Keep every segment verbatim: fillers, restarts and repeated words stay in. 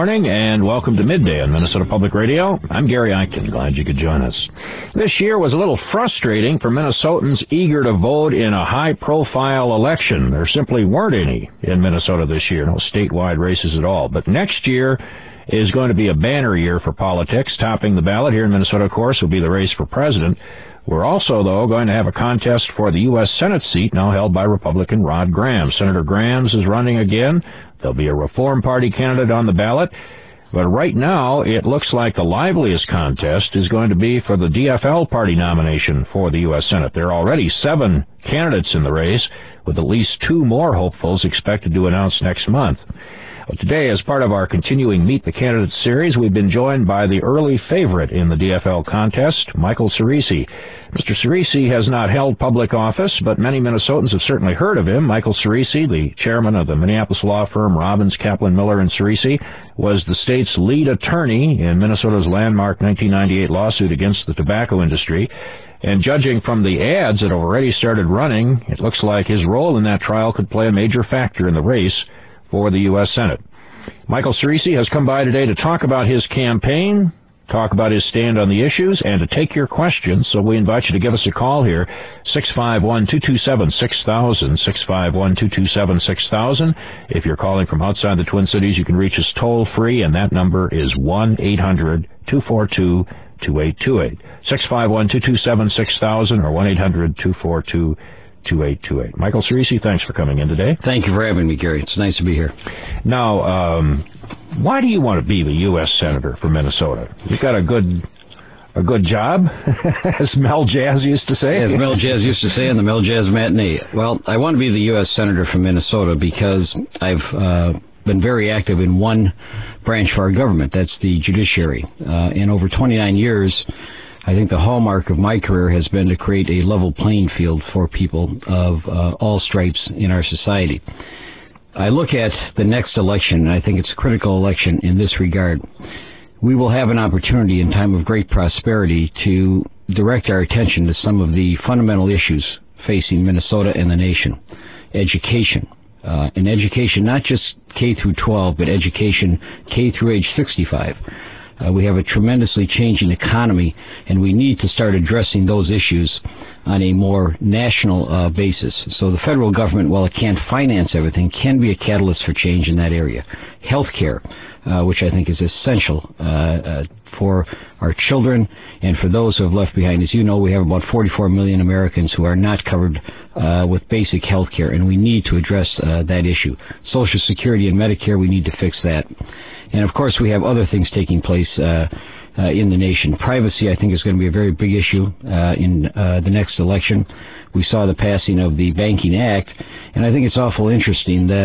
morning, and welcome to Midday on Minnesota Public Radio. I'm Gary Eichten. Glad you could join us. This year was a little frustrating for Minnesotans eager to vote in a high-profile election. There simply weren't any in Minnesota this year, no statewide races at all. But next year is going to be a banner year for politics. Topping the ballot here in Minnesota, of course, will be the race for president. We're also, though, going to have a contest for the U S Senate seat now held by Republican Rod Graham. Senator Graham is running again. There'll be a Reform Party candidate on the ballot. But right now, it looks like the liveliest contest is going to be for the D F L party nomination for the U S Senate. There are already seven candidates in the race, with at least two more hopefuls expected to announce next month. Well, today, as part of our continuing Meet the Candidates series, we've been joined by the early favorite in the D F L contest, Michael Ciresi. Mister Ciresi has not held public office, but many Minnesotans have certainly heard of him. Michael Ciresi, the chairman of the Minneapolis law firm Robbins, Kaplan, Miller and Ciresi, was the state's lead attorney in Minnesota's landmark nineteen ninety-eight lawsuit against the tobacco industry. And judging from the ads that have already started running, it looks like his role in that trial could play a major factor in the race for the U S Senate. Michael Ciresi has come by today to talk about his campaign, talk about his stand on the issues, and to take your questions. So we invite you to give us a call here, six five one, two two seven, six thousand, six five one, two two seven, six thousand. If you're calling from outside the Twin Cities, you can reach us toll-free, and that number is one eight hundred, two four two, two eight two eight. six five one, two two seven, six thousand or one eight hundred, two four two, two eight two eight. Michael Ciresi, thanks for coming in today. Thank you for having me, Gary. It's nice to be here. Now, um, why do you want to be the U S Senator for Minnesota? You've got a good a good job, as Mel Jazz used to say. As Mel Jazz used to say in the Mel Jazz matinee. Well, I want to be the U S Senator from Minnesota because I've uh, been very active in one branch of our government. That's the judiciary. Uh, in over twenty-nine years, I think the hallmark of my career has been to create a level playing field for people of uh, all stripes in our society. I look at the next election, and I think it's a critical election in this regard. We will have an opportunity in time of great prosperity to direct our attention to some of the fundamental issues facing Minnesota and the nation. Education. Uh, and education, not just K through twelve, but education K through age sixty-five. Uh, we have a tremendously changing economy, and we need to start addressing those issues on a more national uh, basis. So the federal government, while it can't finance everything, can be a catalyst for change in that area. Healthcare, uh, which I think is essential uh, uh, for our children and for those who have left behind. As you know, we have about forty-four million Americans who are not covered uh, with basic health care, and we need to address uh, that issue. Social Security and Medicare, we need to fix that. And, of course, we have other things taking place uh, uh, in the nation. Privacy, I think, is going to be a very big issue uh, in uh, the next election. We saw the passing of the Banking Act, and I think it's awful interesting that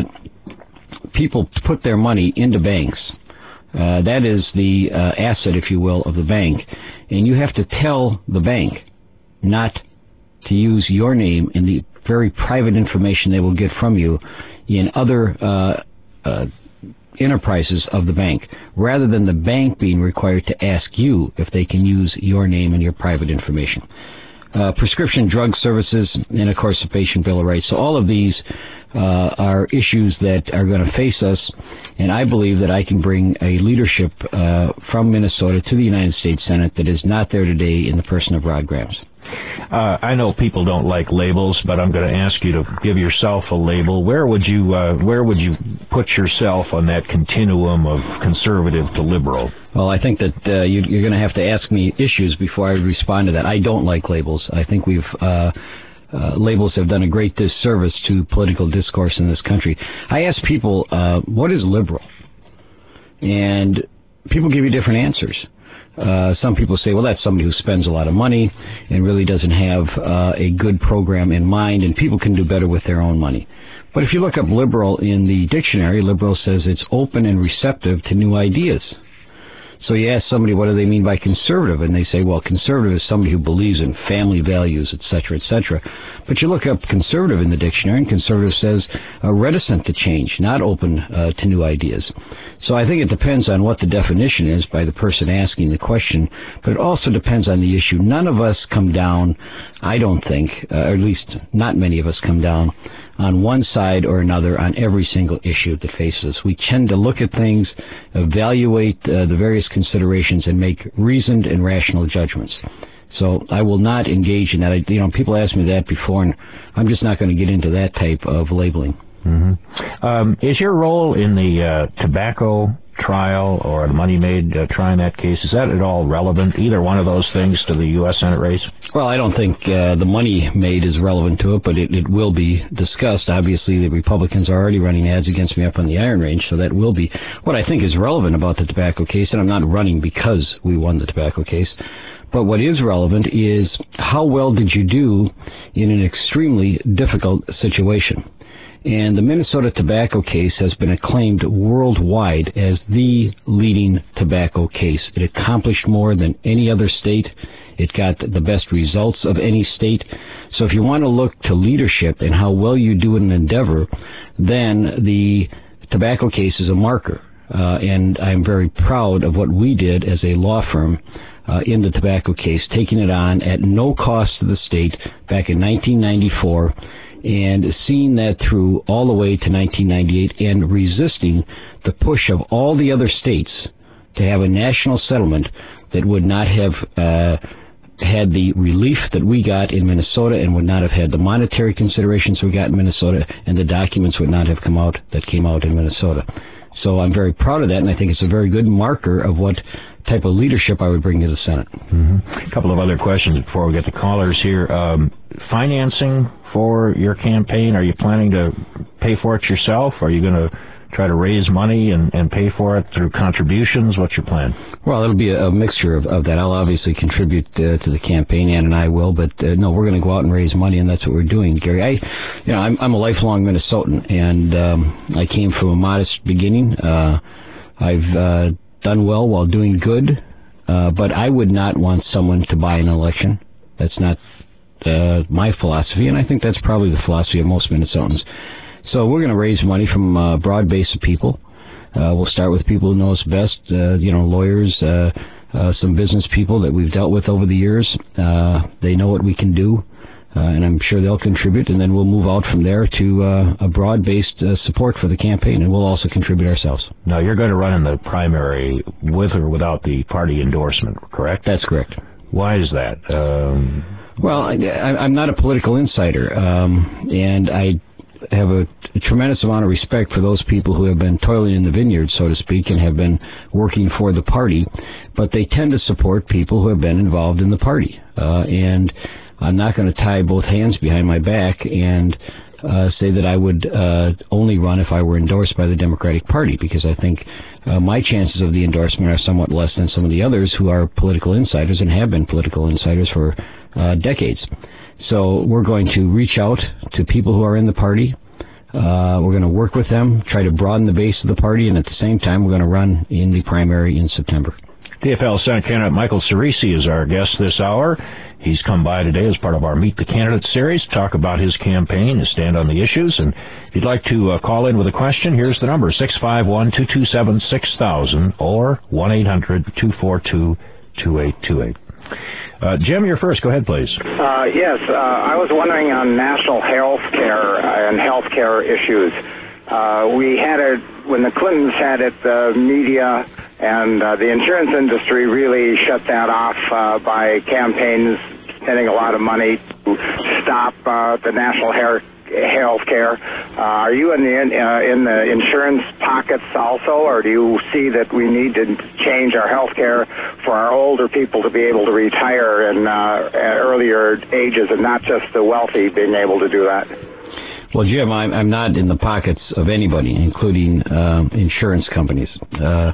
people put their money into banks. Uh, that is the uh, asset, if you will, of the bank. And you have to tell the bank not to use your name and the very private information they will get from you in other uh, uh enterprises of the bank, rather than the bank being required to ask you if they can use your name and your private information. Uh, prescription drug services, and of course the Patient Bill of Rights. So all of these uh, are issues that are going to face us, and I believe that I can bring a leadership uh, from Minnesota to the United States Senate that is not there today in the person of Rod Graham. Uh, I know people don't like labels, but I'm going to ask you to give yourself a label. Where would you uh, where would you put yourself on that continuum of conservative to liberal? Well, I think that uh, you, you're going to have to ask me issues before I respond to that. I don't like labels. I think we've uh, uh, labels have done a great disservice to political discourse in this country. I ask people, uh, what is liberal? And people give you different answers. Uh, some people say, well, that's somebody who spends a lot of money and really doesn't have uh, a good program in mind, and people can do better with their own money. But if you look up liberal in the dictionary, liberal says it's open and receptive to new ideas. So you ask somebody, what do they mean by conservative? And they say, well, conservative is somebody who believes in family values, et cetera, et cetera. But you look up conservative in the dictionary, and conservative says uh, reticent to change, not open uh, to new ideas. So I think it depends on what the definition is by the person asking the question, but it also depends on the issue. None of us come down, I don't think, uh, or at least not many of us come down on one side or another on every single issue that faces us. We tend to look at things, evaluate uh, the various considerations, and make reasoned and rational judgments. So I will not engage in that. I, you know, people asked me that before, and I'm just not going to get into that type of labeling. Mm-hmm. Um, is your role in the uh, tobacco trial or the Money Made uh, trying that case, is that at all relevant, either one of those things, to the U S Senate race? Well, I don't think uh, the Money Made is relevant to it, but it, it will be discussed. Obviously, the Republicans are already running ads against me up on the Iron Range, so that will be. What I think is relevant about the tobacco case, and I'm not running because we won the tobacco case, but what is relevant is how well did you do in an extremely difficult situation? And the Minnesota tobacco case has been acclaimed worldwide as the leading tobacco case. It accomplished more than any other state. It got the best results of any state. So if you want to look to leadership and how well you do in an endeavor, then the tobacco case is a marker. Uh, and I'm very proud of what we did as a law firm uh, in the tobacco case, taking it on at no cost to the state back in nineteen ninety-four, and seeing that through all the way to nineteen ninety-eight, and resisting the push of all the other states to have a national settlement that would not have uh, had the relief that we got in Minnesota, and would not have had the monetary considerations we got in Minnesota, and the documents would not have come out that came out in Minnesota. So I'm very proud of that, and I think it's a very good marker of what type of leadership I would bring to the Senate. Mm-hmm. A couple of other questions before we get the callers here. Um, financing for your campaign, are you planning to pay for it yourself? Are you going to try to raise money and, and pay for it through contributions? What's your plan? Well, it'll be a, a mixture of, of that. I'll obviously contribute uh, to the campaign, Ann and I will, but uh, no, we're going to go out and raise money, and that's what we're doing, Gary. I, you know, I'm, I'm a lifelong Minnesotan, and um, I came from a modest beginning. Uh, I've uh, done well while doing good, uh, but I would not want someone to buy an election. That's not uh, my philosophy, and I think that's probably the philosophy of most Minnesotans. So we're going to raise money from a broad base of people. Uh, we'll start with people who know us best, uh, you know, lawyers, uh, uh, some business people that we've dealt with over the years. Uh, they know what we can do, uh, and I'm sure they'll contribute, and then we'll move out from there to uh, a broad-based uh, support for the campaign, and we'll also contribute ourselves. Now, you're going to run in the primary with or without the party endorsement, correct? That's correct. Why is that? Um... Well, I, I'm not a political insider, um, and I have a, a tremendous amount of respect for those people who have been toiling in the vineyard, so to speak, and have been working for the party, but they tend to support people who have been involved in the party. Uh, and I'm not going to tie both hands behind my back and uh, say that I would uh, only run if I were endorsed by the Democratic Party, because I think uh, my chances of the endorsement are somewhat less than some of the others who are political insiders and have been political insiders for uh, decades. So we're going to reach out to people who are in the party. Uh, we're going to work with them, try to broaden the base of the party, and at the same time, we're going to run in the primary in September. D F L Senate candidate Michael Cerisi is our guest this hour. He's come by today as part of our Meet the Candidates series to talk about his campaign, his stand on the issues. And if you'd like to uh, call in with a question, here's the number, six five one, two two seven, six thousand or one eight hundred, two four two, two eight two eight. Uh, Jim, you're first. Go ahead, please. Uh, yes, uh, I was wondering on national health care and health care issues. Uh, we had it, when the Clintons had it, the media and uh, the insurance industry really shut that off uh, by campaigns spending a lot of money to stop uh, the national health health care. Uh, are you in the uh, in the insurance pockets also, or do you see that we need to change our health care for our older people to be able to retire in uh, at earlier ages, and not just the wealthy being able to do that? Well, Jim, I'm, I'm not in the pockets of anybody, including uh, insurance companies. Uh,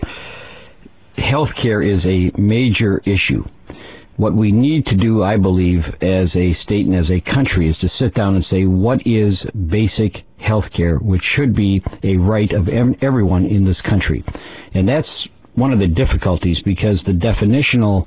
health care is a major issue. What we need to do, I believe, as a state and as a country, is to sit down and say, what is basic health care, which should be a right of everyone in this country? And that's one of the difficulties, because the definitional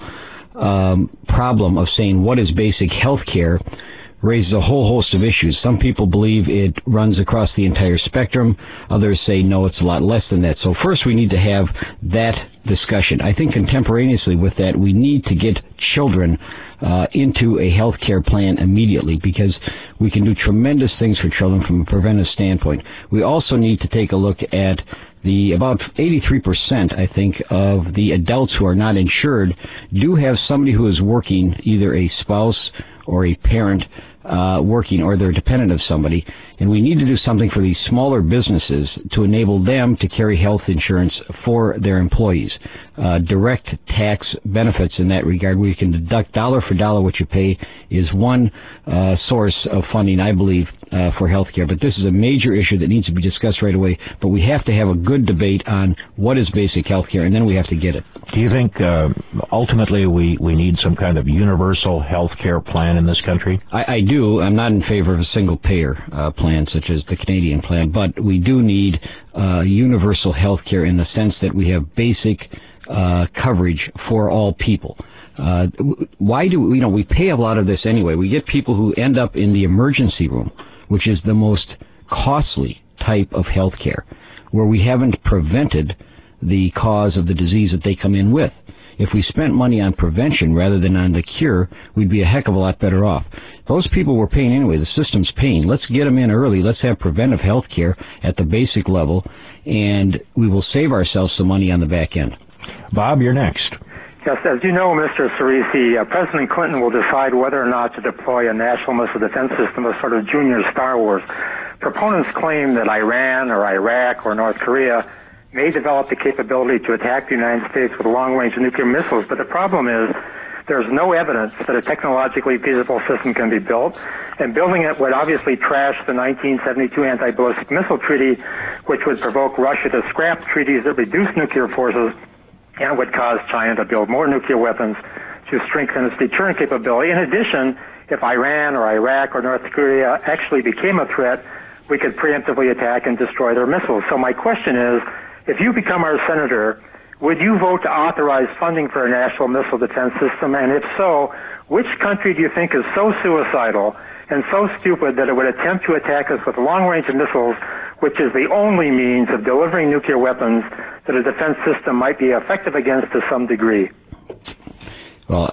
um, problem of saying what is basic health care raises a whole host of issues. Some people believe it runs across the entire spectrum. Others say, no, it's a lot less than that. So first we need to have that discussion. I think contemporaneously with that, we need to get children uh, into a health care plan immediately, because we can do tremendous things for children from a preventive standpoint. We also need to take a look at the about eighty-three percent, I think, of the adults who are not insured do have somebody who is working, either a spouse or a parent uh, working, or they're dependent of somebody. And we need to do something for these smaller businesses to enable them to carry health insurance for their employees. Uh, direct tax benefits in that regard, where you can deduct dollar for dollar what you pay, is one uh, source of funding, I believe, uh, for health care. But this is a major issue that needs to be discussed right away. But we have to have a good debate on what is basic health care, and then we have to get it. Do you think uh, ultimately we, we need some kind of universal health care plan in this country? I, I do. I'm not in favor of a single-payer uh, plan such as the Canadian plan, but we do need uh, universal health care in the sense that we have basic uh, coverage for all people. Uh, why do we, you know, we pay a lot of this anyway. We get people who end up in the emergency room, which is the most costly type of health care, where we haven't prevented the cause of the disease that they come in with. If we spent money on prevention rather than on the cure, we'd be a heck of a lot better off. Those people we're paying anyway. The system's paying. Let's get them in early. Let's have preventive health care at the basic level, and we will save ourselves some money on the back end. Bob, you're next. Yes, as you know, Mister Cerisi, uh, President Clinton will decide whether or not to deploy a national missile defense system, a sort of junior Star Wars. Proponents claim that Iran or Iraq or North Korea may develop the capability to attack the United States with long-range nuclear missiles, but the problem is there's no evidence that a technologically feasible system can be built, and building it would obviously trash the nineteen seventy-two Anti-Ballistic Missile Treaty, which would provoke Russia to scrap treaties that reduce nuclear forces and would cause China to build more nuclear weapons to strengthen its deterrent capability. In addition, if Iran or Iraq or North Korea actually became a threat, we could preemptively attack and destroy their missiles. So my question is, if you become our senator, would you vote to authorize funding for a national missile defense system? And if so, which country do you think is so suicidal and so stupid that it would attempt to attack us with long-range missiles, which is the only means of delivering nuclear weapons that a defense system might be effective against to some degree? Well,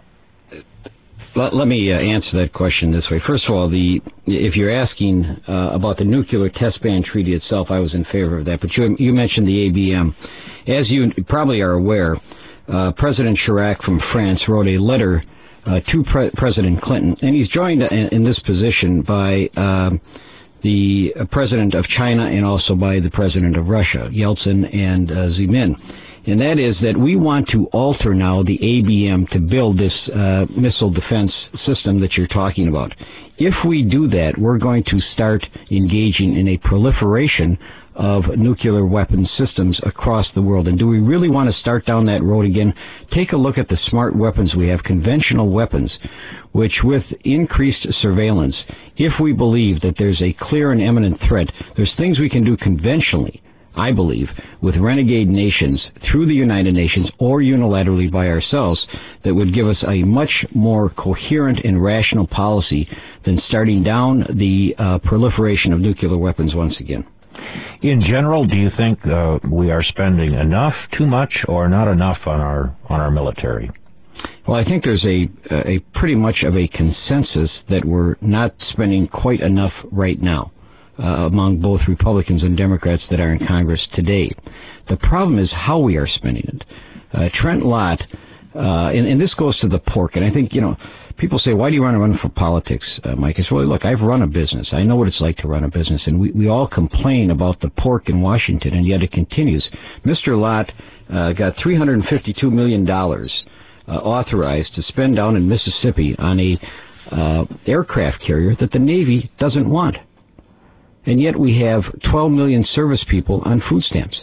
let, let me uh, answer that question this way. First of all, the if you're asking uh, about the nuclear test ban treaty itself, I was in favor of that. But you, you mentioned the A B M. As you probably are aware, uh, President Chirac from France wrote a letter uh, to Pre- President Clinton, and he's joined in, in this position by uh, the President of China and also by the President of Russia, Yeltsin and uh, Zemin. And that is that we want to alter now the A B M to build this uh, missile defense system that you're talking about. If we do that, we're going to start engaging in a proliferation of nuclear weapon systems across the world. And do we really want to start down that road again? Take a look at the smart weapons we have, conventional weapons, which with increased surveillance, if we believe that there's a clear and imminent threat, there's things we can do conventionally, I believe, with renegade nations through the United Nations or unilaterally by ourselves that would give us a much more coherent and rational policy than starting down the uh, proliferation of nuclear weapons once again. In general, do you think uh, we are spending enough, too much, or not enough on our on our military? Well, I think there's a a pretty much of a consensus that we're not spending quite enough right now uh, among both Republicans and Democrats that are in Congress today. The problem is how we are spending it. Uh, Trent Lott, uh, and, and this goes to the pork, and I think, you know, people say, why do you want to run for politics, uh, Mike? I say, well, look, I've run a business. I know what it's like to run a business, and we, we all complain about the pork in Washington, and yet it continues. Mister Lott uh, got three hundred fifty-two million dollars uh, authorized to spend down in Mississippi on a uh, aircraft carrier that the Navy doesn't want. And yet we have twelve million service people on food stamps.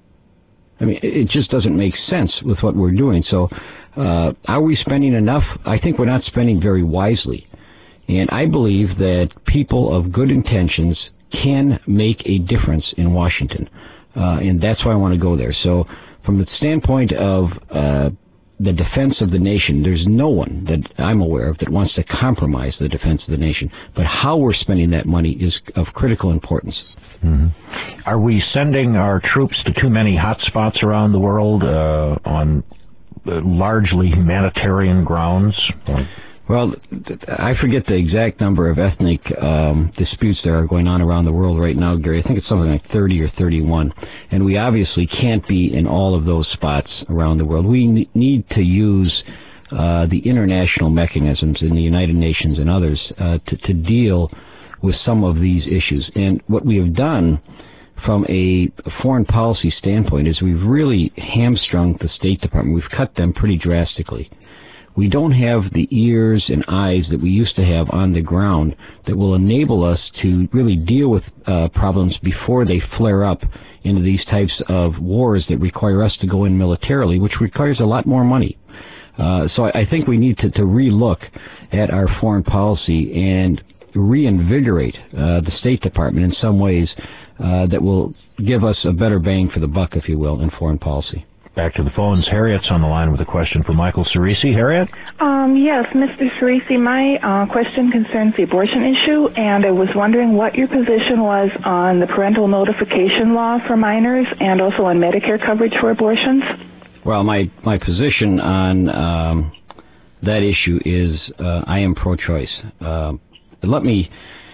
I mean, it just doesn't make sense with what we're doing. So uh, are we spending enough? I think we're not spending very wisely. And I believe that people of good intentions can make a difference in Washington. Uh, and that's why I want to go there. So from the standpoint of uh, the defense of the nation, there's no one that I'm aware of that wants to compromise the defense of the nation. But how we're spending that money is of critical importance. Mm-hmm. Are we sending our troops to too many hot spots around the world uh, on uh, largely humanitarian grounds? Well, I forget the exact number of ethnic um, disputes that are going on around the world right now, Gary. I think it's something like thirty or thirty-one. And we obviously can't be in all of those spots around the world. We need to use uh, the international mechanisms in the United Nations and others uh, to, to deal with some of these issues. And what we have done from a foreign policy standpoint is we've really hamstrung the State Department. We've cut them pretty drastically. We don't have the ears and eyes that we used to have on the ground that will enable us to really deal with uh, problems before they flare up into these types of wars that require us to go in militarily, which requires a lot more money. Uh, so I think we need to, to re-look at our foreign policy and reinvigorate uh, the State Department in some ways uh, that will give us a better bang for the buck, if you will, in foreign policy. Back to the phones. Harriet's on the line with a question for Michael Cerisi. Harriet? Um, yes, Mister Cerisi, my uh, question concerns the abortion issue, and I was wondering what your position was on the parental notification law for minors and also on Medicare coverage for abortions. Well, my, my position on um, that issue is uh, I am pro-choice. Uh, let me,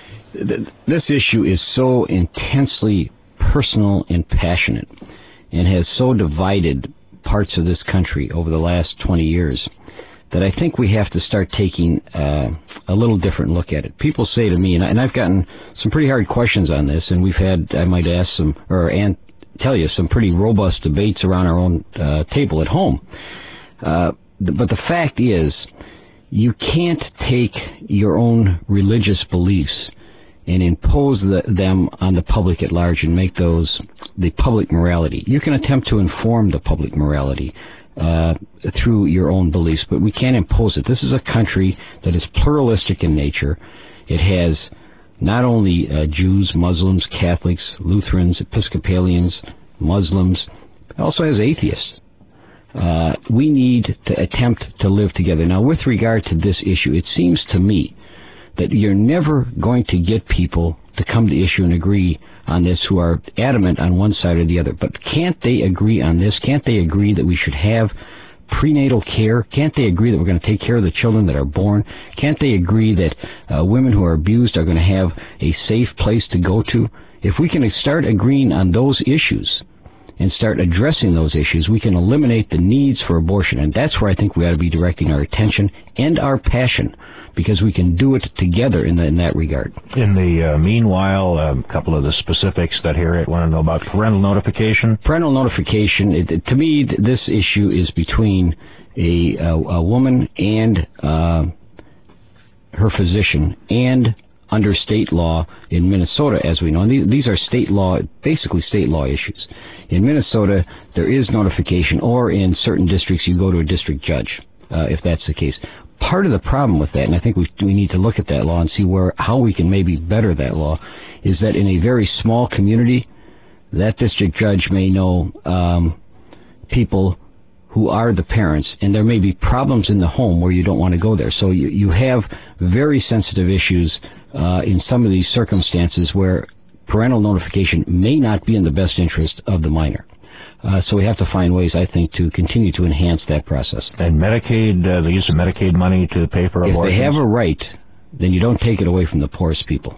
th- this issue is so intensely personal and passionate and has so divided parts of this country over the last twenty years that I think we have to start taking uh, a little different look at it. People say to me, and, I, and I've gotten some pretty hard questions on this, and we've had, I might ask some, or and tell you, some pretty robust debates around our own uh, table at home. Uh, but the fact is, you can't take your own religious beliefs and impose the, them on the public at large and make those the public morality. You can attempt to inform the public morality uh, through your own beliefs, but we can't impose it. This is a country that is pluralistic in nature. It has not only uh, Jews, Muslims, Catholics, Lutherans, Episcopalians, Muslims, it also has atheists. Uh, we need to attempt to live together. Now, with regard to this issue, it seems to me that you're never going to get people to come to issue and agree on this who are adamant on one side or the other. But can't they agree on this? Can't they agree that we should have prenatal care? Can't they agree that we're going to take care of the children that are born? Can't they agree that uh, women who are abused are going to have a safe place to go to? If we can start agreeing on those issues and start addressing those issues, we can eliminate the needs for abortion. And that's where I think we ought to be directing our attention and our passion, because we can do it together in, the, in that regard. In the uh, meanwhile, a um, couple of the specifics that Harriet want to know about parental notification. Parental notification, it, to me, this issue is between a, a, a woman and uh, her physician, and under state law in Minnesota, as we know. And these, these are state law, basically state law issues. In Minnesota, there is notification, or in certain districts, you go to a district judge, uh, if that's the case. Part of the problem with that, and I think we, we need to look at that law and see where how we can maybe better that law, is that in a very small community, that district judge may know um, people who are the parents, and there may be problems in the home where you don't want to go there. So you, you have very sensitive issues uh, in some of these circumstances where parental notification may not be in the best interest of the minor. Uh, so we have to find ways, I think, to continue to enhance that process. And Medicaid, uh, the use of Medicaid money to pay for abortions? If they have a right, then you don't take it away from the poorest people.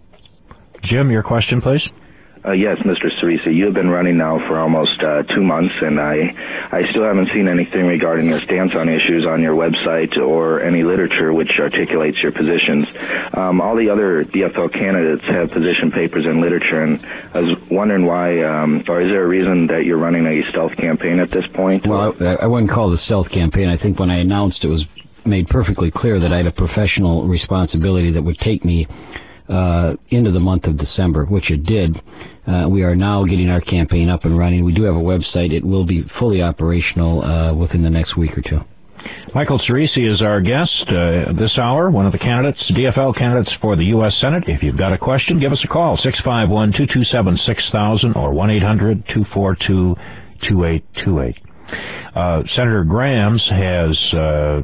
Jim, your question, please. Uh, yes, Mister Cerisi, you have been running now for almost uh, two months, and I, I still haven't seen anything regarding your stance on issues on your website or any literature which articulates your positions. Um, all the other D F L candidates have position papers and literature, and I was wondering why, um, or is there a reason that you're running a stealth campaign at this point? Well, I, I wouldn't call it a stealth campaign. I think when I announced it was made perfectly clear that I had a professional responsibility that would take me uh, into the month of December, which it did. Uh, we are now getting our campaign up and running. We do have a website. It will be fully operational uh, within the next week or two. Michael Cerisi is our guest uh, this hour, one of the candidates, D F L candidates for the U S Senate. If you've got a question, give us a call, six five one, two two seven, six thousand or one eight hundred, two four two, two eight two eight. Uh, Senator Grahams has uh,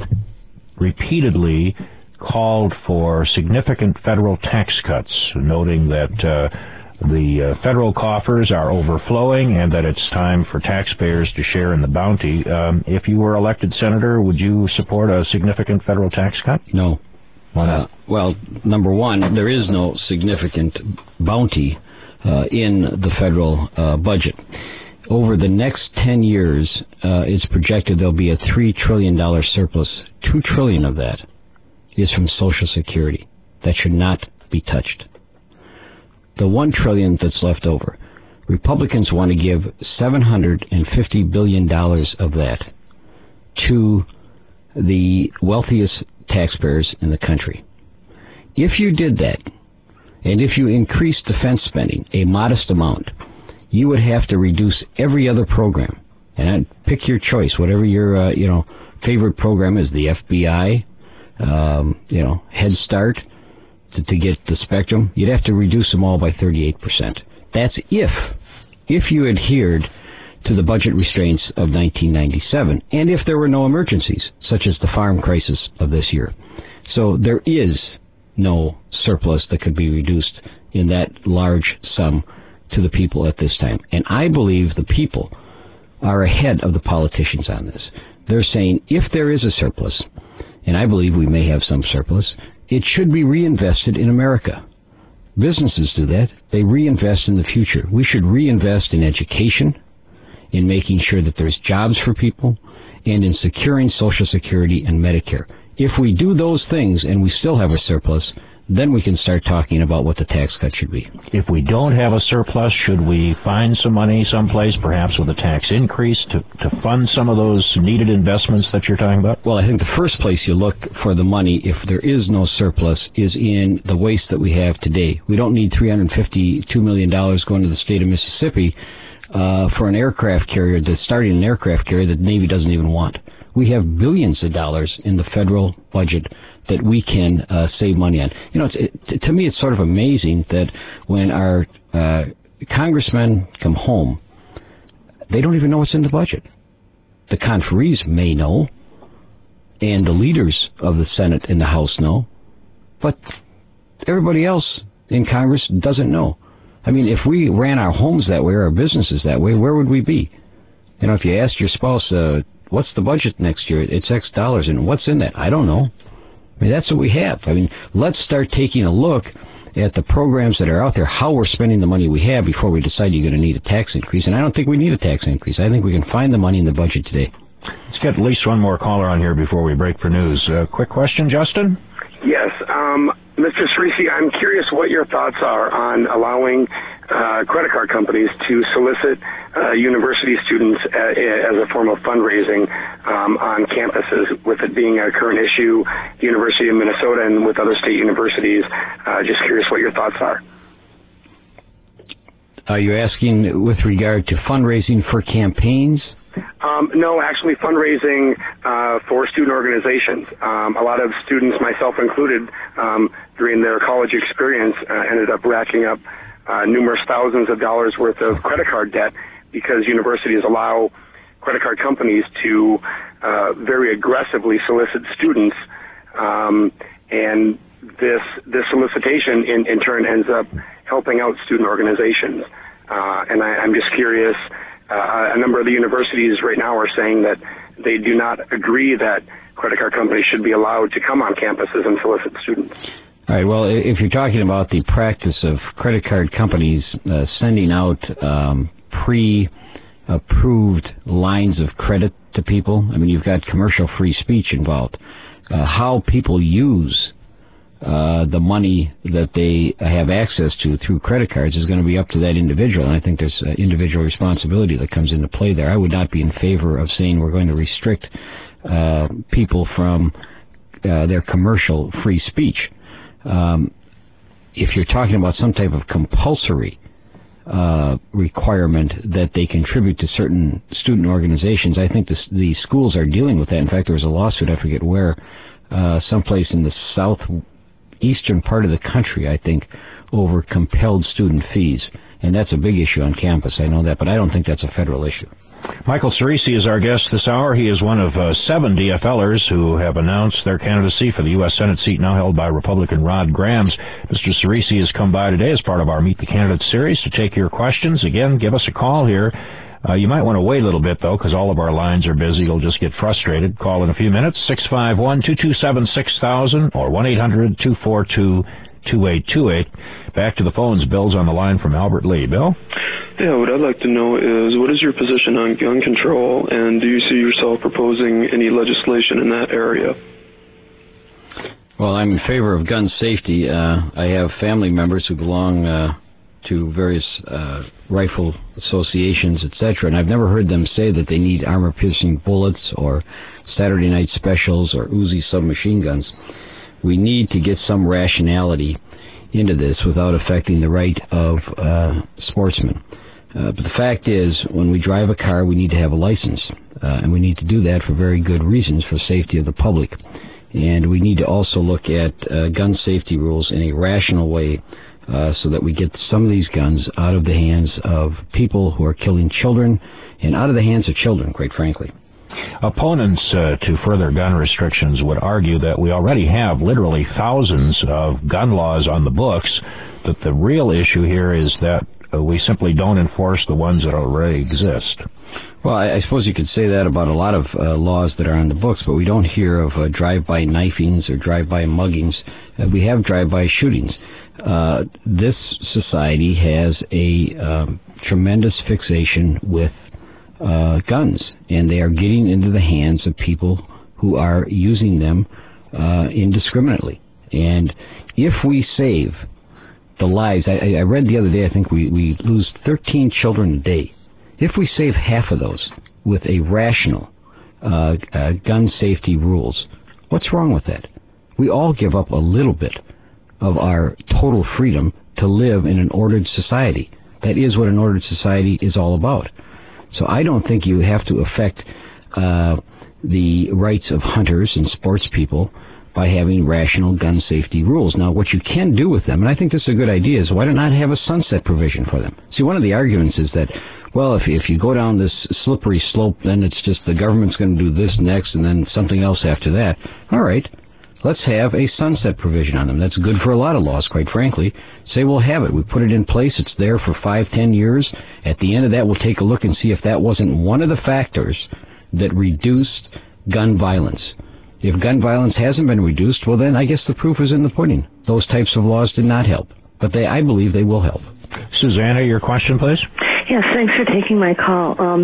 repeatedly called for significant federal tax cuts, noting that uh, the uh, federal coffers are overflowing and that it's time for taxpayers to share in the bounty. Um, if you were elected senator, would you support a significant federal tax cut? No. Why not? Uh, well, number one, there is no significant bounty uh, in the federal uh, budget. Over the next ten years, uh, it's projected there'll be a three trillion dollars surplus. two trillion dollars of that is from Social Security. That should not be touched. The one trillion dollars that's left over, Republicans want to give seven hundred fifty billion dollars of that to the wealthiest taxpayers in the country. If you did that, and if you increased defense spending a modest amount, you would have to reduce every other program. And I'd pick your choice, whatever your uh, you know favorite program is, the F B I, um, you know, Head Start, to, to get the spectrum. You'd have to reduce them all by thirty-eight percent. That's if, if you adhered to the budget restraints of nineteen ninety-seven, and if there were no emergencies, such as the farm crisis of this year. So there is no surplus that could be reduced in that large sum to the people at this time. And I believe the people are ahead of the politicians on this. They're saying if there is a surplus, and I believe we may have some surplus, it should be reinvested in America. Businesses do that. They reinvest in the future. We should reinvest in education, in making sure that there's jobs for people, and in securing Social Security and Medicare. If we do those things and we still have a surplus, then we can start talking about what the tax cut should be. If we don't have a surplus, should we find some money someplace, perhaps with a tax increase, to, to fund some of those needed investments that you're talking about? Well, I think the first place you look for the money, if there is no surplus, is in the waste that we have today. We don't need three hundred fifty-two million dollars going to the state of Mississippi uh, for an aircraft carrier that's starting an aircraft carrier that the Navy doesn't even want. We have billions of dollars in the federal budget that we can uh, save money on. You know, it's, it, to me, it's sort of amazing that when our uh, congressmen come home, they don't even know what's in the budget. The conferees may know, and the leaders of the Senate and the House know, but everybody else in Congress doesn't know. I mean, if we ran our homes that way, or our businesses that way, where would we be? You know, if you asked your spouse, uh, what's the budget next year? It's X dollars, and what's in that? I don't know. I mean, that's what we have. I mean, let's start taking a look at the programs that are out there, how we're spending the money we have before we decide you're going to need a tax increase. And I don't think we need a tax increase. I think we can find the money in the budget today. Let's get at least one more caller on here before we break for news. Uh, quick question, Justin? Yes. Um, Mister Cerisi, I'm curious what your thoughts are on allowing uh, credit card companies to solicit uh, university students a, as a form of fundraising um, on campuses, with it being a current issue, the University of Minnesota and with other state universities. Uh, just curious what your thoughts are. Are you asking with regard to fundraising for campaigns? Um, no, actually fundraising uh, for student organizations. Um, a lot of students, myself included, um, during their college experience uh, ended up racking up uh, numerous thousands of dollars worth of credit card debt because universities allow credit card companies to uh, very aggressively solicit students, um, and this this solicitation in, in turn ends up helping out student organizations. Uh, and I, I'm just curious. Uh, a number of the universities right now are saying that they do not agree that credit card companies should be allowed to come on campuses and solicit students. All right. Well, if you're talking about the practice of credit card companies uh, sending out um, pre-approved lines of credit to people, I mean, you've got commercial free speech involved. Uh, how people use Uh, the money that they have access to through credit cards is going to be up to that individual, and I think there's uh, individual responsibility that comes into play there. I would not be in favor of saying we're going to restrict uh, people from uh, their commercial free speech. Um, if you're talking about some type of compulsory uh, requirement that they contribute to certain student organizations, I think this, the schools are dealing with that. In fact, there was a lawsuit, I forget where, uh, someplace in the south eastern part of the country, I think, over compelled student fees. And that's a big issue on campus, I know that, but I don't think that's a federal issue. Michael Cerisi is our guest this hour. He is one of uh, seven D F Lers who have announced their candidacy for the U S Senate seat now held by Republican Rod Grams. Mister Cerisi has come by today as part of our Meet the Candidates series to take your questions. Again, give us a call here. Uh, you might want to wait a little bit, though, because all of our lines are busy. You'll just get frustrated. Call in a few minutes, six five one, two two seven, six thousand or one eight hundred, two four two, two eight two eight. Back to the phones. Bill's on the line from Albert Lee. Bill? Yeah, what I'd like to know is, what is your position on gun control, and do you see yourself proposing any legislation in that area? Well, I'm in favor of gun safety. Uh, I have family members who belong uh, to various uh, rifle associations, et cetera, and I've never heard them say that they need armor-piercing bullets or Saturday night specials or Uzi submachine guns. We need to get some rationality into this without affecting the right of uh, sportsmen. Uh, but the fact is, when we drive a car, we need to have a license, uh, and we need to do that for very good reasons, for safety of the public. And we need to also look at uh, gun safety rules in a rational way, uh, so that we get some of these guns out of the hands of people who are killing children, and out of the hands of children, quite frankly. Opponents uh, to further gun restrictions would argue that we already have literally thousands of gun laws on the books, that the real issue here is that uh, we simply don't enforce the ones that already exist. Well, I, I suppose you could say that about a lot of uh, laws that are on the books, but we don't hear of uh, drive-by knifings or drive-by muggings. Uh, we have drive-by shootings. Uh, this society has a um, tremendous fixation with uh, guns, and they are getting into the hands of people who are using them uh, indiscriminately. And if we save the lives, I, I read the other day, I think we, we lose thirteen children a day. If we save half of those with a rational uh, uh, gun safety rules, what's wrong with that? We all give up a little bit of our total freedom to live in an ordered society. That is what an ordered society is all about. So I don't think you have to affect uh, the rights of hunters and sports people by having rational gun safety rules. Now, what you can do with them, and I think this is a good idea, is why not have a sunset provision for them? See, one of the arguments is that, well, if, if you go down this slippery slope, then it's just the government's going to do this next and then something else after that. All right, let's have a sunset provision on them. That's good for a lot of laws, quite frankly. Say we'll have it. We put it in place. It's there for five, ten years. At the end of that, we'll take a look and see if that wasn't one of the factors that reduced gun violence. If gun violence hasn't been reduced, well, then I guess the proof is in the pudding. Those types of laws did not help, but they, I believe they will help. Susanna, your question, please. Yes, thanks for taking my call. Um,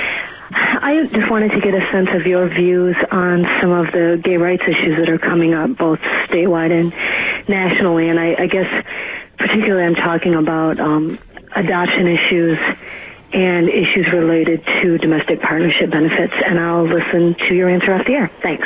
I just wanted to get a sense of your views on some of the gay rights issues that are coming up, both statewide and nationally. And I, I guess particularly I'm talking about um, adoption issues and issues related to domestic partnership benefits. And I'll listen to your answer off the air. Thanks.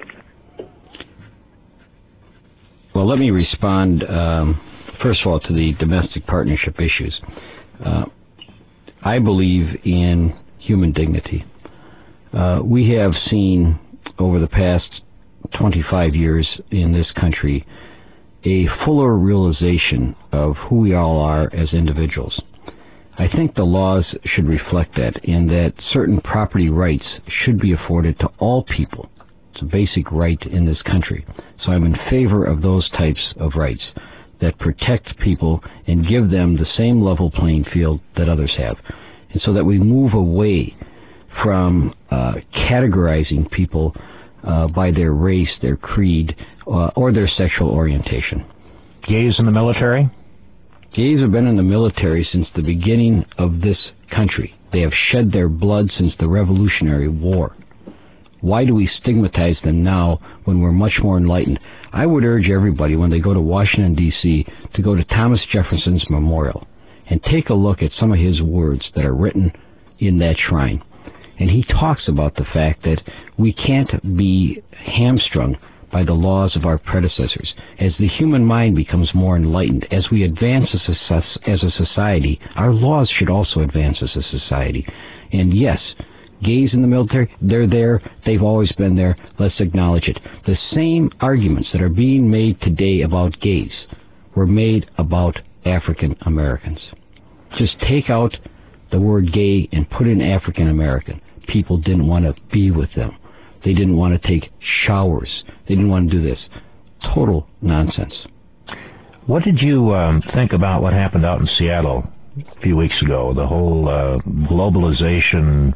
Well, let me respond, um, first of all, to the domestic partnership issues. Uh, I believe in human dignity. Uh, we have seen over the past twenty-five years in this country a fuller realization of who we all are as individuals. I think the laws should reflect that, in that certain property rights should be afforded to all people. It's a basic right in this country. So I'm in favor of those types of rights that protect people and give them the same level playing field that others have. And so that we move away from uh, categorizing people uh, by their race, their creed, uh, or their sexual orientation. Gays in the military? Gays have been in the military since the beginning of this country. They have shed their blood since the Revolutionary War. Why do we stigmatize them now when we're much more enlightened? I would urge everybody, when they go to Washington, D C, to go to Thomas Jefferson's memorial and take a look at some of his words that are written in that shrine. And he talks about the fact that we can't be hamstrung by the laws of our predecessors. As the human mind becomes more enlightened, as we advance as a, as a society, our laws should also advance as a society. And yes, Gays in the military, they're there. They've always been there. Let's acknowledge it. The same arguments that are being made today about gays were made about African Americans. Just take out the word gay and put in African American. People didn't want to be with them. They didn't want to take showers. They didn't want to do this. Total nonsense. What did you um, think about what happened out in Seattle a few weeks ago? The whole uh, globalization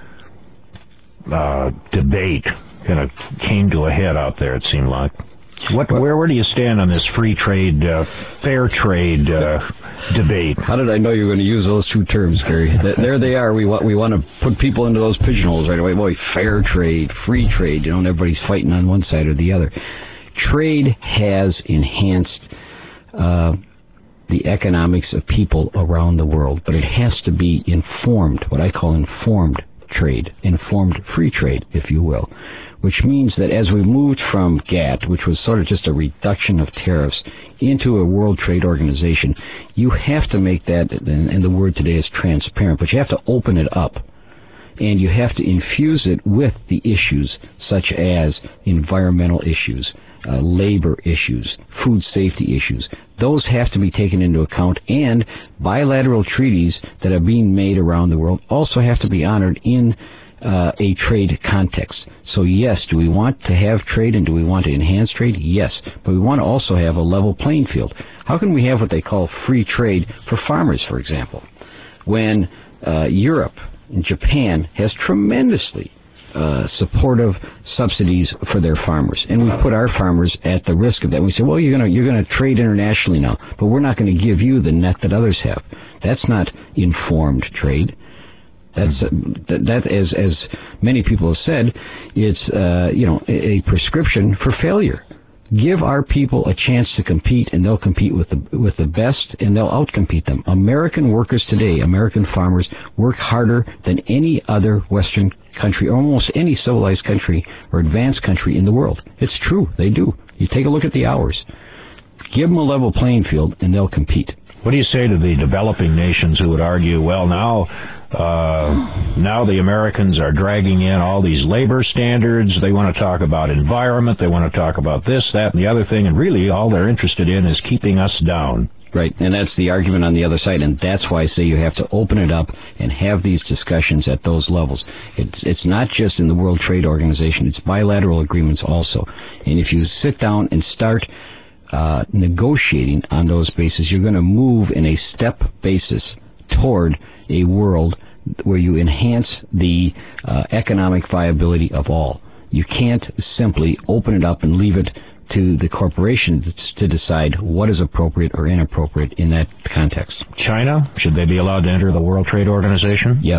uh, debate kind of came to a head out there, it seemed like. What, where, where do you stand on this free trade, uh, fair trade uh, debate? How did I know you were going to use those two terms, Gary? There they are. We want we want to put people into those pigeonholes right away. Boy, fair trade, free trade. You know, and everybody's fighting on one side or the other. Trade has enhanced uh, the economics of people around the world, but it has to be informed, what I call informed trade, informed free trade, if you will, which means that as we moved from GATT, which was sort of just a reduction of tariffs, into a World Trade Organization, you have to make that, and the word today is transparent, but you have to open it up, and you have to infuse it with the issues such as environmental issues, uh, labor issues, food safety issues. Those have to be taken into account, and bilateral treaties that are being made around the world also have to be honored in uh, a trade context. So yes, do we want to have trade and do we want to enhance trade? Yes, but we want to also have a level playing field. How can we have what they call free trade for farmers, for example, when uh, Europe and Japan has tremendously uh, supportive subsidies for their farmers, and we put our farmers at the risk of that. We say, well, you're going to you're going to trade internationally now, but we're not going to give you the net that others have. That's not informed trade. That's uh, that, that as as many people have said, it's uh, you know a, a prescription for failure. Give our people a chance to compete, and they'll compete with the with the best, and they'll outcompete them. American workers today, American farmers, work harder than any other Western country, or almost any civilized country or advanced country in the world. It's true, they do. You take a look at the hours. Give them a level playing field, and they'll compete. What do you say to the developing nations who would argue, well, now uh, now the Americans are dragging in all these labor standards, they want to talk about environment, they want to talk about this, that, and the other thing, and really all they're interested in is keeping us down. Right, and that's the argument on the other side, and that's why I say you have to open it up and have these discussions at those levels. It's it's not just in the World Trade Organization, it's bilateral agreements also. And if you sit down and start uh, negotiating on those bases, you're going to move in a step basis toward a world where you enhance the uh, economic viability of all. You can't simply open it up and leave it to the corporations to decide what is appropriate or inappropriate in that context. China, should they be allowed to enter the World Trade Organization? Yes.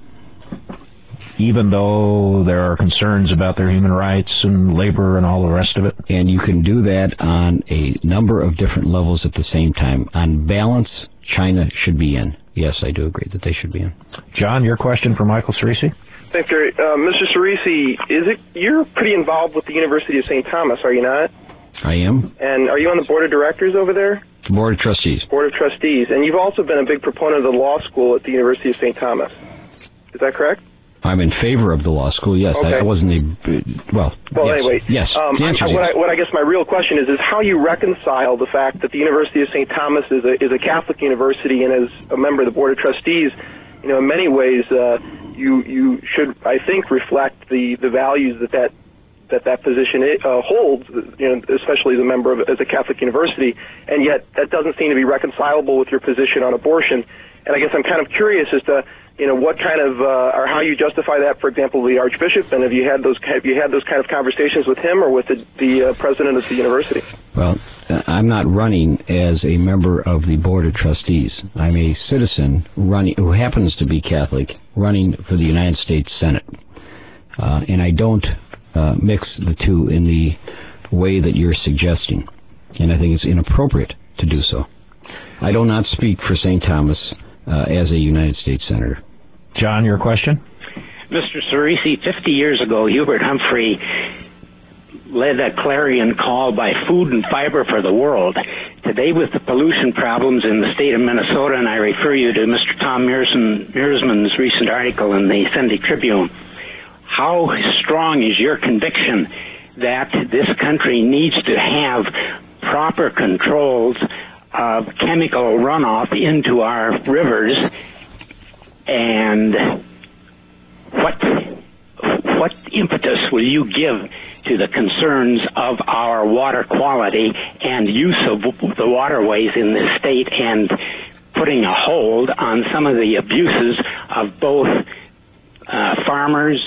Even though there are concerns about their human rights and labor and all the rest of it? And you can do that on a number of different levels at the same time. On balance, China should be in. Yes, I do agree that they should be in. John, your question for Michael Cerisi? Thanks, Gary. Uh, Mister Cerisi, is it you're pretty involved with the University of Saint Thomas, are you not? I am. And are you on the board of directors over there? The board of trustees. Board of trustees. And you've also been a big proponent of the law school at the University of Saint Thomas. Is that correct? I'm in favor of the law school, yes. Okay. I, I wasn't a, well, well yes. anyway. Yes, um, the answer I, is what, yes. I, what I guess my real question is, is how you reconcile the fact that the University of Saint Thomas is a, is a Catholic university, and as a member of the board of trustees, you know, in many ways, uh, you you should, I think, reflect the, the values that that that that position uh, holds, you know, especially as a member of as a Catholic university, and yet that doesn't seem to be reconcilable with your position on abortion. And I guess I'm kind of curious as to, you know, what kind of uh, or how you justify that. For example, the Archbishop, and have you had those have you had those kind of conversations with him or with the, the uh, president of the university? Well, I'm not running as a member of the board of trustees. I'm a citizen running who happens to be Catholic, running for the United States Senate, uh, and I don't uh, mix the two in the way that you're suggesting, and I think it's inappropriate to do so. I do not speak for Saint Thomas uh, as a United States Senator. John, your question? Mister Cerisi, fifty years ago, Hubert Humphrey led a clarion call by Food and Fiber for the World. Today, with the pollution problems in the state of Minnesota, and I refer you to Mister Tom Mearsman, Mearsman's recent article in the Sunday Tribune, how strong is your conviction that this country needs to have proper controls of chemical runoff into our rivers, and what what impetus will you give to the concerns of our water quality and use of the waterways in this state, and putting a hold on some of the abuses of both uh, farmers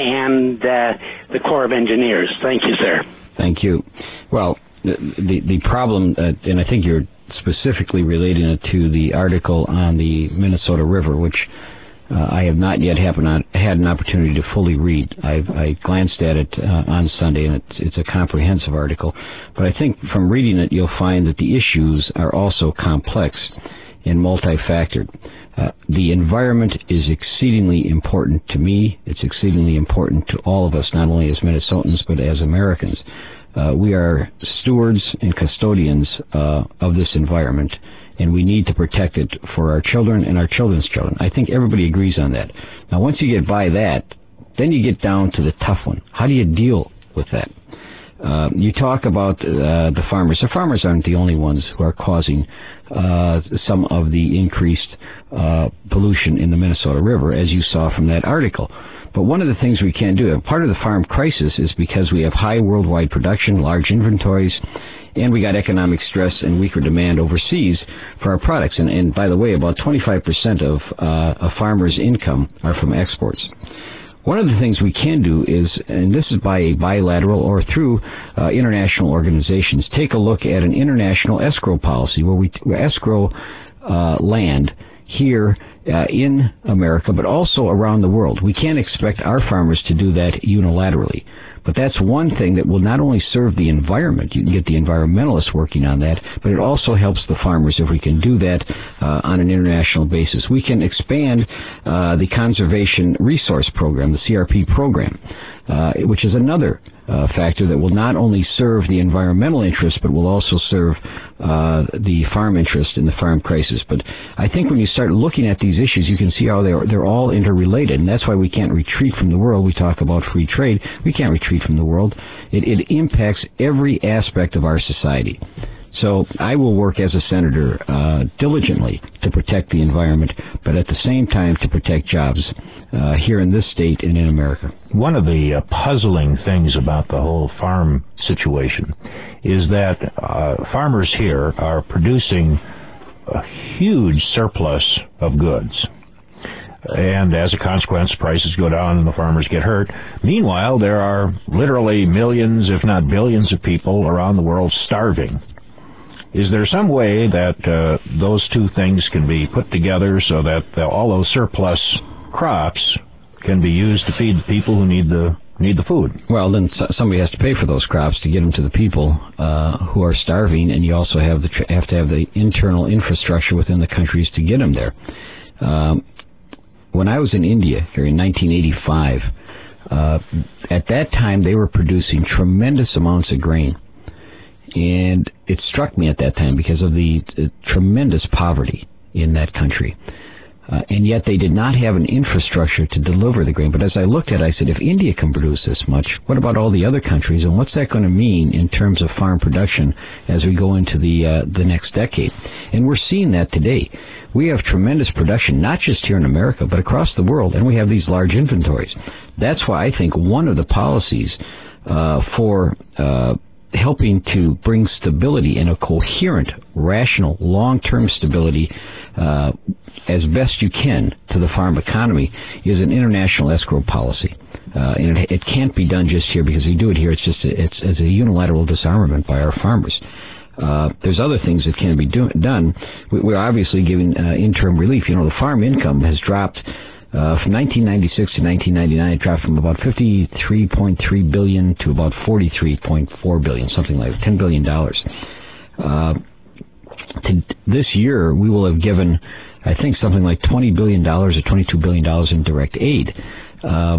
and uh, the Corps of Engineers? Thank you, sir. Thank you. Well, the the, the problem, uh, and I think you're specifically relating it to the article on the Minnesota River, which uh, I have not yet happen on, had an opportunity to fully read. I've, I glanced at it uh, on Sunday, and it's, it's a comprehensive article. But I think from reading it, you'll find that the issues are also complex and multifactored. Uh, the environment is exceedingly important to me. It's exceedingly important to all of us, not only as Minnesotans, but as Americans. Uh, we are stewards and custodians uh, of this environment, and we need to protect it for our children and our children's children. I think everybody agrees on that. Now, once you get by that, then you get down to the tough one. How do you deal with that? Uh, you talk about uh, the farmers. The farmers aren't the only ones who are causing uh, some of the increased uh, pollution in the Minnesota River, as you saw from that article. But one of the things we can't do, part of the farm crisis is because we have high worldwide production, large inventories, and we got economic stress and weaker demand overseas for our products. And, and by the way, about twenty-five percent of uh, a farmer's income are from exports. One of the things we can do is, and this is by a bilateral or through uh, international organizations, take a look at an international escrow policy where we where escrow uh, land here uh, in America, but also around the world. We can't expect our farmers to do that unilaterally. But that's one thing that will not only serve the environment, you can get the environmentalists working on that, but it also helps the farmers if we can do that uh, on an international basis. We can expand uh, the Conservation Resource Program, the C R P program, uh, which is another uh, factor that will not only serve the environmental interest, but will also serve uh, the farm interest in the farm crisis. But I think when you start looking at these issues, you can see how they're, they're all interrelated, and that's why we can't retreat from the world. We talk about free trade. We can't retreat from the world. It, it impacts every aspect of our society. So I will work as a senator uh, diligently to protect the environment, but at the same time to protect jobs uh, here in this state and in America. One of the uh, puzzling things about the whole farm situation is that uh, farmers here are producing a huge surplus of goods. And as a consequence, prices go down and the farmers get hurt. Meanwhile, there are literally millions, if not billions, of people around the world starving. Is there some way that uh, those two things can be put together so that the, all those surplus crops can be used to feed the people who need the need the food? Well, then somebody has to pay for those crops to get them to the people uh, who are starving, and you also have the have to have the internal infrastructure within the countries to get them there. Um, when I was in India here in nineteen eighty-five, uh, at that time they were producing tremendous amounts of grain. And it struck me at that time because of the uh, tremendous poverty in that country. Uh, and yet they did not have an infrastructure to deliver the grain. But as I looked at it, I said, if India can produce this much, what about all the other countries? And what's that going to mean in terms of farm production as we go into the uh, the next decade? And we're seeing that today. We have tremendous production, not just here in America, but across the world, and we have these large inventories. That's why I think one of the policies uh, for uh, helping to bring stability and a coherent, rational, long-term stability uh, as best you can to the farm economy is an international escrow policy. Uh, and it, it can't be done just here because we do it here. It's just a, it's as a unilateral disarmament by our farmers. Uh, there's other things that can be do, done. We, we're obviously giving uh, interim relief. You know, the farm income has dropped Uh, from nineteen ninety-six to nineteen ninety-nine, it dropped from about fifty-three point three billion dollars to about forty-three point four billion dollars, something like ten billion dollars. Uh, to this year, we will have given, I think, something like twenty billion dollars or twenty-two billion dollars in direct aid. Um,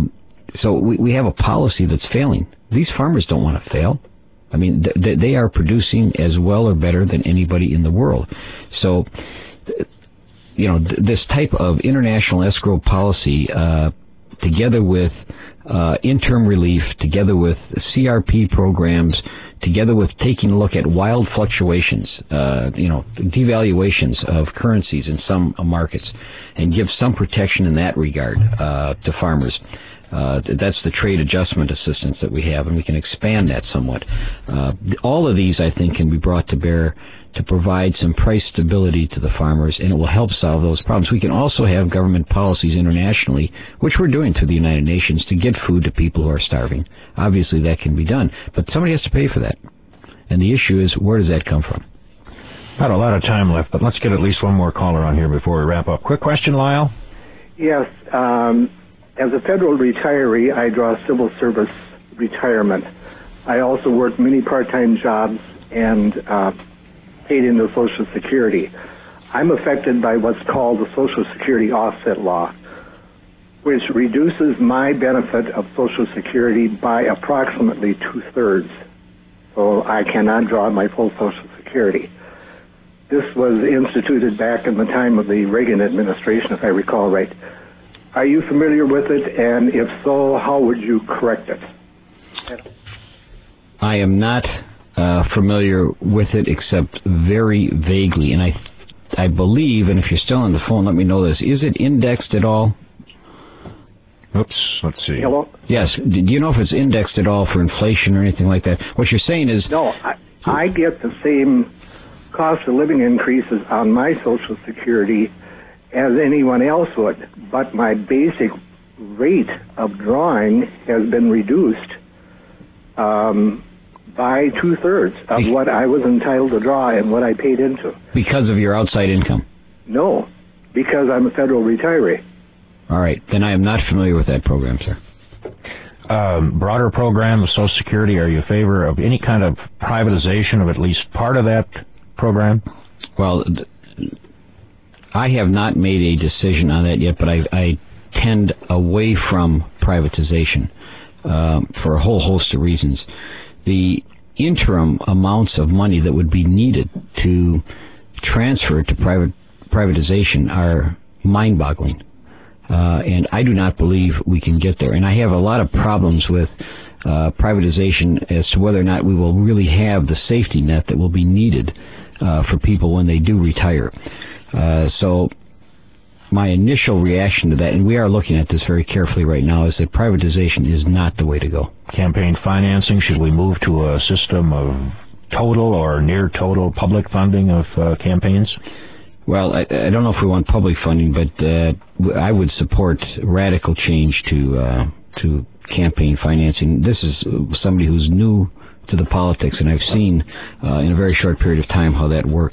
so we, we have a policy that's failing. These farmers don't want to fail. I mean, th- they are producing as well or better than anybody in the world. So, you know, th- this type of international escrow policy, uh, together with uh, interim relief, together with C R P programs, together with taking a look at wild fluctuations, uh, you know, devaluations of currencies in some uh, markets, and give some protection in that regard uh, to farmers. Uh, that's the trade adjustment assistance that we have, and we can expand that somewhat. Uh, all of these, I think, can be brought to bear to provide some price stability to the farmers, and it will help solve those problems. We can also have government policies internationally, which we're doing through the United Nations, to get food to people who are starving. Obviously, that can be done, but somebody has to pay for that. And the issue is, where does that come from? Not a lot of time left, but let's get at least one more caller on here before we wrap up. Quick question, Lyle? Yes. Um, as a federal retiree, I draw civil service retirement. I also work many part-time jobs and uh, paid into Social Security. I'm affected by what's called the Social Security offset law, which reduces my benefit of Social Security by approximately two-thirds. So I cannot draw my full Social Security. This was instituted back in the time of the Reagan administration, if I recall right. Are you familiar with it? And if so, how would you correct it? I am not uh, familiar with it except very vaguely. And I I believe, and if you're still on the phone, let me know this. Is it indexed at all? Oops, let's see. Hello? Yes. Do you know if it's indexed at all for inflation or anything like that? What you're saying is... No, I, I get the same cost of living increases on my Social Security as anyone else would, but my basic rate of drawing has been reduced um, by two-thirds of what I was entitled to draw and what I paid into. Because of your outside income? No, because I'm a federal retiree. All right, then I am not familiar with that program, sir. Um, broader program of Social Security, are you in favor of any kind of privatization of at least part of that program? Well, I have not made a decision on that yet, but I, I tend away from privatization um, for a whole host of reasons. The interim amounts of money that would be needed to transfer to private privatization are mind-boggling, uh, and I do not believe we can get there. And I have a lot of problems with uh, privatization as to whether or not we will really have the safety net that will be needed uh, for people when they do retire. Uh, so my initial reaction to that, and we are looking at this very carefully right now, is that privatization is not the way to go. Campaign financing, should we move to a system of total or near total public funding of uh, campaigns? Well, I, I don't know if we want public funding, but uh, I would support radical change to uh, to campaign financing. This is somebody who's new to the politics, and I've seen uh, in a very short period of time how that works.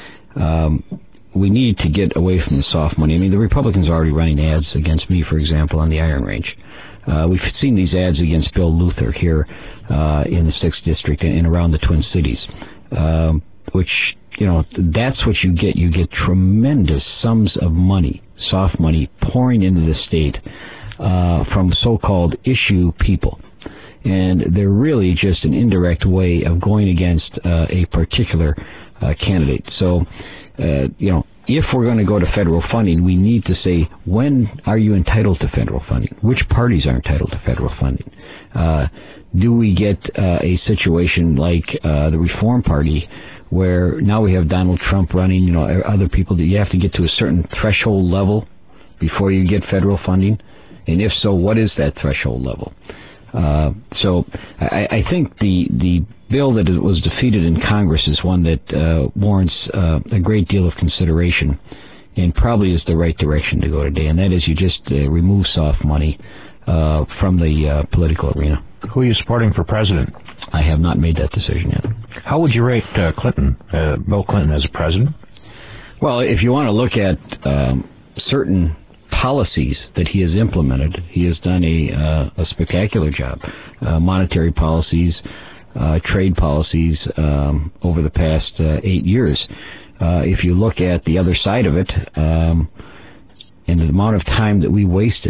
Um, we need to get away from the soft money. I mean, the Republicans are already running ads against me, for example, on the Iron Range. Uh, we've seen these ads against Bill Luther here uh, in the sixth District and around the Twin Cities, um, which, you know, that's what you get. You get tremendous sums of money, soft money, pouring into the state uh, from so-called issue people. And they're really just an indirect way of going against uh, a particular uh, candidate. So, uh, you know, if we're going to go to federal funding, we need to say, when are you entitled to federal funding? Which parties are entitled to federal funding? Uh, do we get uh, a situation like uh, the Reform Party, where now we have Donald Trump running, you know, other people, that you have to get to a certain threshold level before you get federal funding? And if so, what is that threshold level? Uh, so I, I think the the bill that was defeated in Congress is one that uh, warrants uh, a great deal of consideration and probably is the right direction to go today, and that is you just uh, remove soft money uh, from the uh, political arena. Who are you supporting for president? I have not made that decision yet. How would you rate uh, Clinton, uh, Bill Clinton, as a president? Well, if you want to look at um, certain policies that he has implemented, he has done a, uh, a spectacular job. Uh, monetary policies, uh, trade policies um, over the past uh, eight years. Uh, if you look at the other side of it, um, and the amount of time that we wasted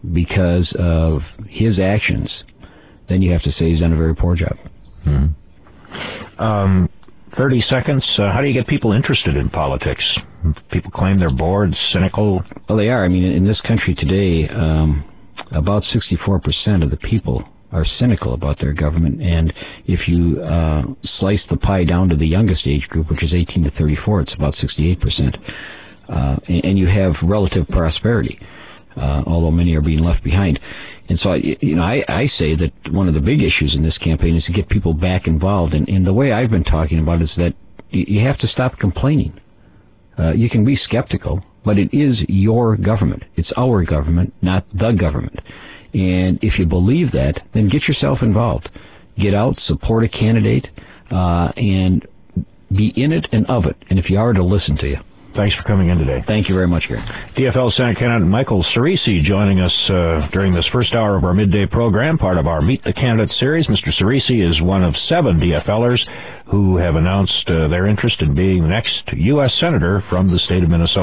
because of his actions, then you have to say he's done a very poor job. Mm-hmm. Um, thirty seconds. Uh, how do you get people interested in politics? People claim they're bored, cynical. Well, they are. I mean, in this country today, um, about sixty-four percent of the people are cynical about their government, and if you uh, slice the pie down to the youngest age group, which is eighteen to thirty-four, it's about sixty-eight percent. Uh, and, and you have relative prosperity, uh, although many are being left behind. And so, I, you know, I, I say that one of the big issues in this campaign is to get people back involved. And, and the way I've been talking about it is that you have to stop complaining. Uh, you can be skeptical, but it is your government. It's our government, not the government. And if you believe that, then get yourself involved. Get out, support a candidate, uh, and be in it and of it. And if you are, to listen to you. Thanks for coming in today. Thank you very much, Gary. D F L Senate candidate Michael Cerisi joining us uh, during this first hour of our midday program, part of our Meet the Candidate series. Mister Cerisi is one of seven DFLers who have announced uh, their interest in being the next U S Senator from the state of Minnesota.